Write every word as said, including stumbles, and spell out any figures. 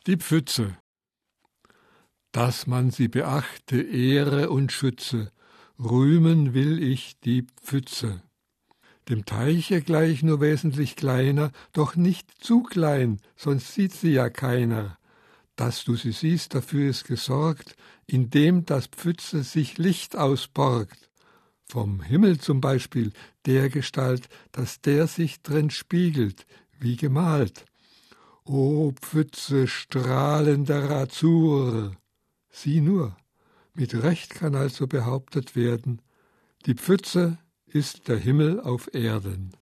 Die Pfütze. Dass man sie beachte, ehre und schütze, rühmen will ich die Pfütze. Dem Teiche gleich, nur wesentlich kleiner, doch nicht zu klein, sonst sieht sie ja keiner. Dass du sie siehst, dafür ist gesorgt, indem das Pfütze sich Licht ausborgt. Vom Himmel zum Beispiel, der Gestalt, dass der sich drin spiegelt, wie gemalt. O Pfütze strahlender Azur! Sieh nur, mit Recht kann also behauptet werden, die Pfütze ist der Himmel auf Erden.